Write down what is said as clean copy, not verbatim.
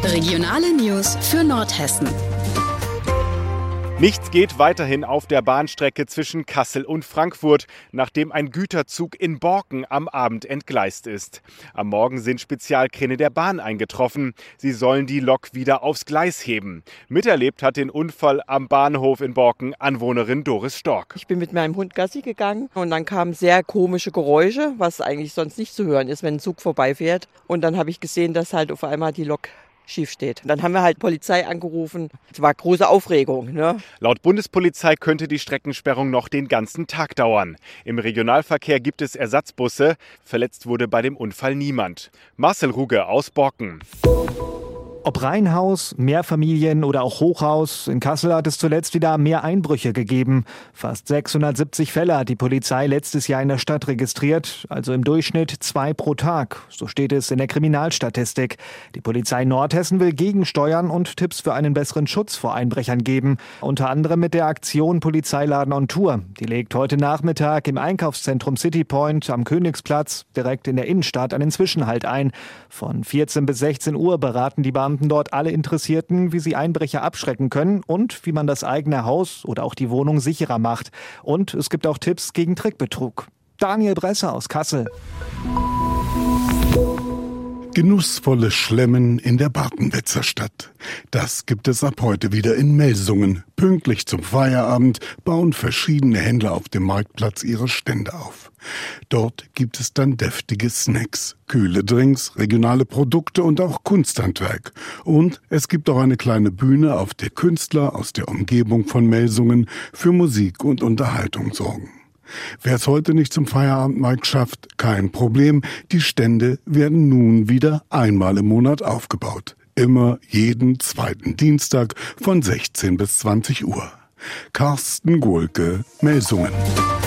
Regionale News für Nordhessen. Nichts geht weiterhin auf der Bahnstrecke zwischen Kassel und Frankfurt, nachdem ein Güterzug in Borken am Abend entgleist ist. Am Morgen sind Spezialkräne der Bahn eingetroffen. Sie sollen die Lok wieder aufs Gleis heben. Miterlebt hat den Unfall am Bahnhof in Borken Anwohnerin Doris Stork. Ich bin mit meinem Hund Gassi gegangen und dann kamen sehr komische Geräusche, was eigentlich sonst nicht zu hören ist, wenn ein Zug vorbeifährt. Und dann habe ich gesehen, dass halt auf einmal die Lok schief steht. Dann haben wir halt Polizei angerufen. Es war große Aufregung, ne? Laut Bundespolizei könnte die Streckensperrung noch den ganzen Tag dauern. Im Regionalverkehr gibt es Ersatzbusse. Verletzt wurde bei dem Unfall niemand. Marcel Ruge aus Borken. Ob Reihenhaus, Mehrfamilien oder auch Hochhaus, in Kassel hat es zuletzt wieder mehr Einbrüche gegeben. Fast 670 Fälle hat die Polizei letztes Jahr in der Stadt registriert, also im Durchschnitt 2 pro Tag. So steht es in der Kriminalstatistik. Die Polizei Nordhessen will gegensteuern und Tipps für einen besseren Schutz vor Einbrechern geben. Unter anderem mit der Aktion Polizeiladen on Tour. Die legt heute Nachmittag im Einkaufszentrum City Point am Königsplatz direkt in der Innenstadt einen Zwischenhalt ein. Von 14 bis 16 Uhr beraten die Beamten dort alle Interessierten, wie sie Einbrecher abschrecken können und wie man das eigene Haus oder auch die Wohnung sicherer macht. Und es gibt auch Tipps gegen Trickbetrug. Daniel Bresser aus Kassel. Genussvolles Schlemmen in der Bartenwetzer Stadt. Das gibt es ab heute wieder in Melsungen. Pünktlich zum Feierabend bauen verschiedene Händler auf dem Marktplatz ihre Stände auf. Dort gibt es dann deftige Snacks, kühle Drinks, regionale Produkte und auch Kunsthandwerk. Und es gibt auch eine kleine Bühne, auf der Künstler aus der Umgebung von Melsungen für Musik und Unterhaltung sorgen. Wer es heute nicht zum Feierabendmarkt schafft, kein Problem. Die Stände werden nun wieder einmal im Monat aufgebaut. Immer jeden zweiten Dienstag von 16 bis 20 Uhr. Carsten Gohlke, Melsungen.